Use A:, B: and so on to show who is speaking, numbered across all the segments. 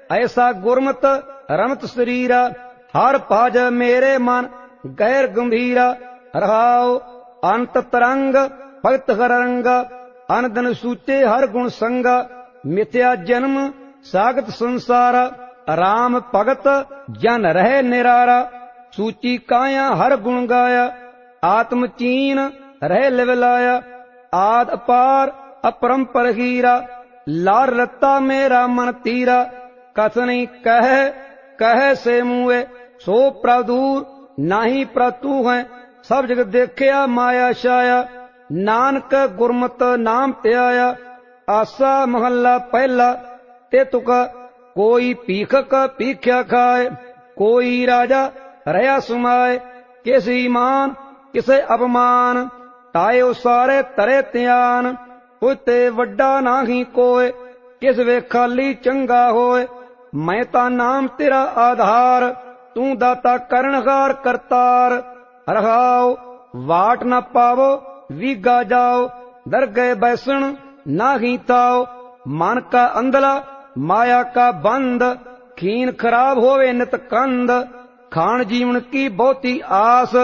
A: ऐसा गुरमत रमत शरीरा, हर भज मेरे मन गैर गंभीरा। रहाओ अंत तरंग भगत हर रंगा, अन दिन सूचे हर गुण संगा। मिथ्या जन्म सागत संसारा, राम भगत जन रहे निरारा। सूची काया हर गुण गाया, आत्म चीन रहे लिवलाया। आद अपार अपरंपर हीरा, लार रत्ता मेरा मन तीरा। कथ नहीं कह से मुए, सो प्रदूर नाही प्रतु है। सब जग देखिया माया छाया, नानक गुरमत नाम त्याया। आसा महला पहला ते तुका, कोई भीखक भीख्या खाए। कोई राजा रहा सुमाए, किसी ईमान किसे अपमान। तायो सारे तरे त्यान, उते वड्डा नाही कोय। किस वे खाली चंगा होए, मैं ता नाम तेरा आधार। तू दाता करणहार करतार। रहाओ वाट न पावो वीगा जाओ, दर गए बैसण नाही ताओ। मन का अंधला माया का बंद, खीन खराब होवे नित कंद। खान जीवन की बहुती आस,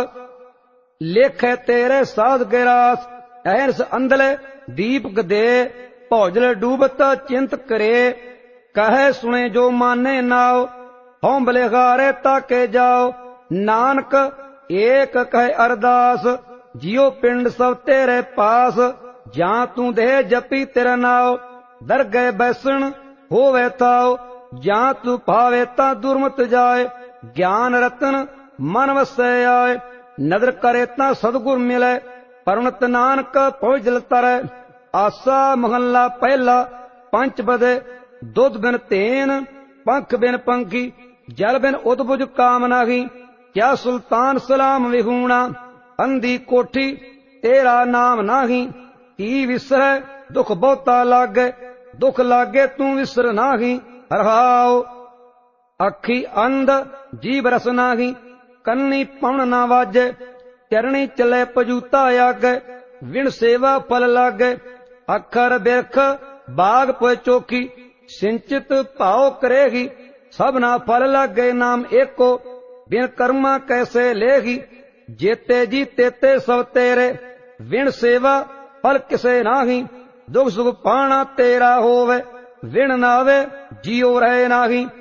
A: लेखे तेरे साध गिरास। ऐनस अंधले दीपक दे, भौजल डूबता चिंत करे। कहे सुने जो माने नाओ, हों बलिहारे ताके जाओ। नानक एक कहे अरदास, जियो पिंड सब तेरे पास। जां तू दे जपी तेरा नाओ, दर गए बैसण होवे ताओ। जां तू भावे ता दुर्मत जाए, ज्ञान रतन मन वसै आए। नदर करे ता सदगुर मिले, परमत नानक भौजल तरै। आसा महला पहला पंच बदे, दुध बिन तेन पंख बिन पंखी। जल बिन उदबुज काम नाही, क्या सुल्तान सलाम विहूणा। अंधी कोठी तेरा नाम नाही, की विसरै दुख बहुता लागे। दुख लागे तू विसर नाही। रहाओ अखी अंध जीव रस नाही, कन्नी पवन ना वाजे। चरणी चले पजूता आगे, विण सेवा फल लागे। अखर बिरख बाग पोए चोखी, सिंचित भाव करेगी। सबना फल लागे नाम एको, बिन कर्मा कैसे लेगी। जेते जी तेते सब तेरे, विण सेवा फल किसे नाही। दुख सुख पाना तेरा होवे, विण नावे जियो रहे नाही।